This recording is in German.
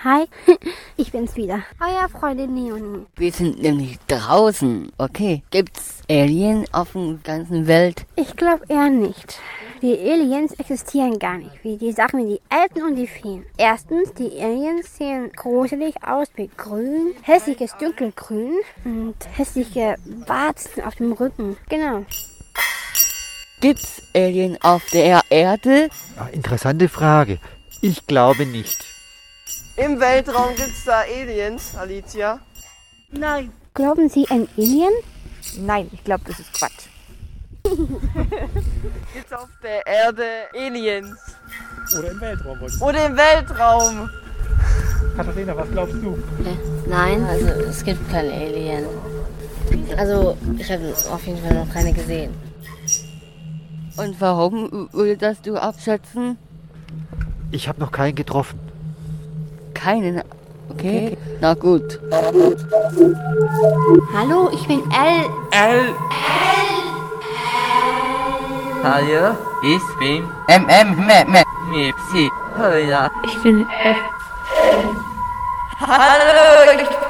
Hi, ich bin's wieder. Euer Freundin Leonie. Wir sind nämlich draußen, okay? Gibt's Alien auf der ganzen Welt? Ich glaube eher nicht. Die Aliens existieren gar nicht, wie die Sachen wie die Alten und die Feen. Erstens, die Aliens sehen gruselig aus mit grün, hässliches dunkelgrün und hässliche Warzen auf dem Rücken. Genau. Gibt's Alien auf der Erde? Interessante Frage. Ich glaube nicht. Im Weltraum gibt's da Aliens, Alicia? Nein. Glauben Sie an Alien? Nein, ich glaube, das ist Quatsch. Gibt's auf der Erde Aliens? Oder im Weltraum. Oder im Weltraum? Katharina, was glaubst du? Nein, also es gibt keine Alien. Also ich habe auf jeden Fall noch keine gesehen. Und warum würdest du abschätzen? Ich habe noch keinen getroffen. Keinen? Okay. Na gut. Hallo, ich bin L. Hallo, ich bin Mipsi. Ich bin F. Hallo, ich